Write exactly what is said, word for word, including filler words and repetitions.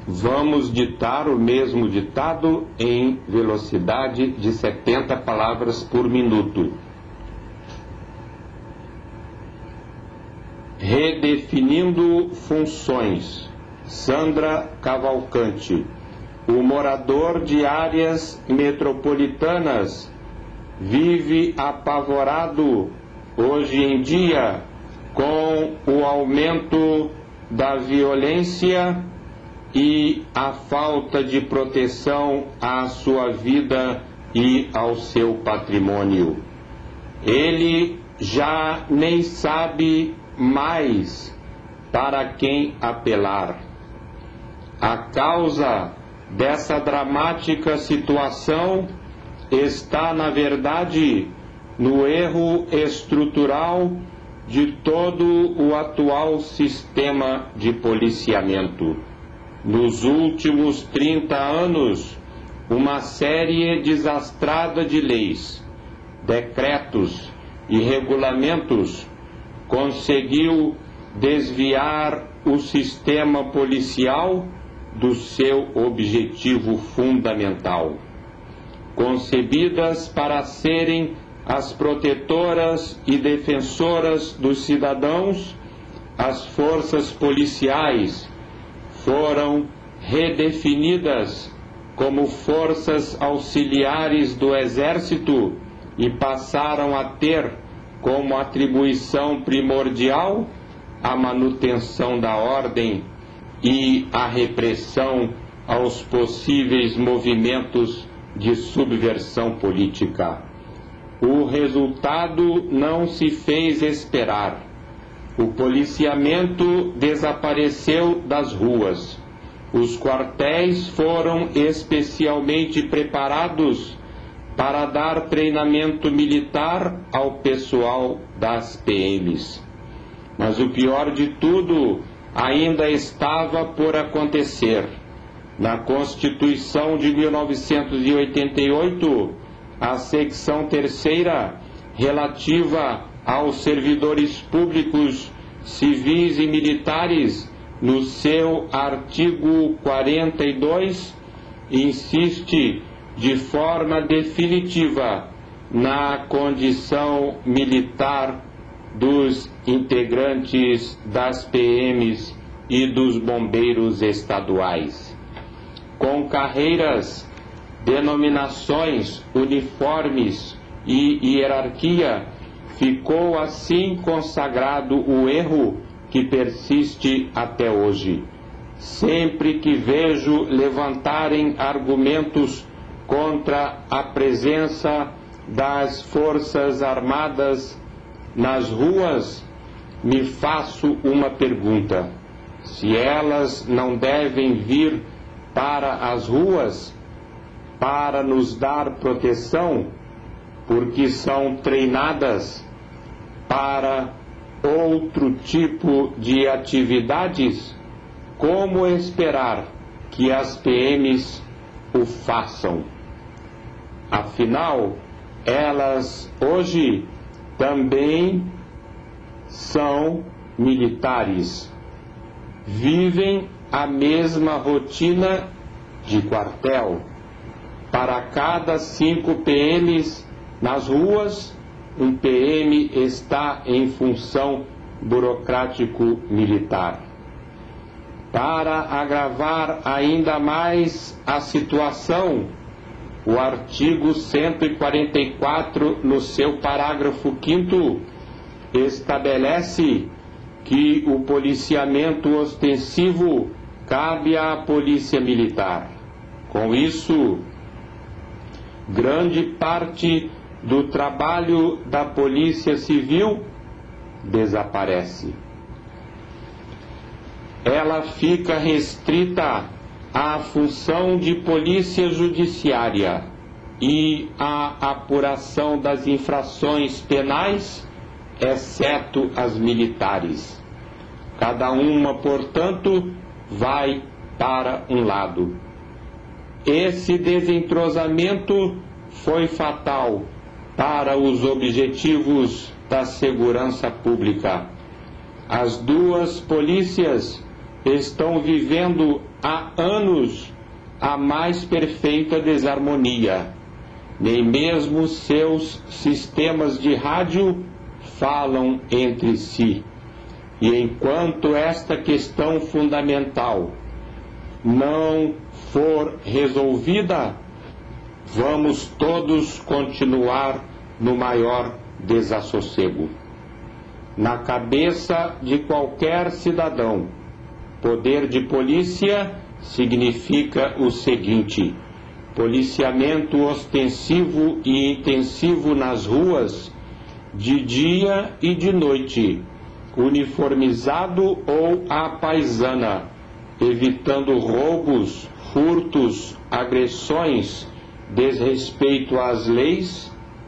Vamos ditar o mesmo ditado em velocidade de setenta palavras por minuto. Redefinindo funções. Sandra Cavalcante. O morador de áreas metropolitanas vive apavorado hoje em dia com o aumento da violência e a falta de proteção à sua vida e ao seu patrimônio. Ele já nem sabe mais para quem apelar. A causa dessa dramática situação está, na verdade, no erro estrutural de todo o atual sistema de policiamento. Nos últimos trinta anos, uma série desastrada de leis, decretos e regulamentos conseguiu desviar o sistema policial do seu objetivo fundamental. Concebidas para serem as protetoras e defensoras dos cidadãos, as forças policiais foram redefinidas como forças auxiliares do Exército e passaram a ter como atribuição primordial a manutenção da ordem e a repressão aos possíveis movimentos de subversão política. O resultado não se fez esperar. O policiamento desapareceu das ruas. Os quartéis foram especialmente preparados para dar treinamento militar ao pessoal das P Ms. Mas o pior de tudo ainda estava por acontecer. Na Constituição de mil novecentos e oitenta e oito, a secção terceira, relativa aos servidores públicos, civis e militares, no seu artigo quarenta e dois, insiste de forma definitiva na condição militar dos integrantes das P Ms e dos bombeiros estaduais. Com carreiras, denominações, uniformes e hierarquia, ficou assim consagrado o erro que persiste até hoje. Sempre que vejo levantarem argumentos contra a presença das Forças Armadas nas ruas, me faço uma pergunta: se elas não devem vir para as ruas para nos dar proteção, porque são treinadas para outro tipo de atividades, como esperar que as P Ms o façam? Afinal, elas hoje também são militares, vivem a mesma rotina de quartel. Para cada cinco P Ms nas ruas, um P M está em função burocrático-militar. Para agravar ainda mais a situação, o artigo cento e quarenta e quatro, no seu parágrafo quinto, estabelece que o policiamento ostensivo cabe à Polícia Militar. Com isso, grande parte do trabalho da Polícia Civil desaparece. Ela fica restrita à função de polícia judiciária e à apuração das infrações penais, exceto as militares. Cada uma, portanto, vai para um lado. Esse desentrosamento foi fatal para os objetivos da segurança pública. As duas polícias estão vivendo há anos a mais perfeita desarmonia. Nem mesmo seus sistemas de rádio falam entre si. E enquanto esta questão fundamental não for resolvida, vamos todos continuar no maior desassossego. Na cabeça de qualquer cidadão, poder de polícia significa o seguinte: policiamento ostensivo e intensivo nas ruas, de dia e de noite, uniformizado ou à paisana, evitando roubos, furtos, agressões, desrespeito às leis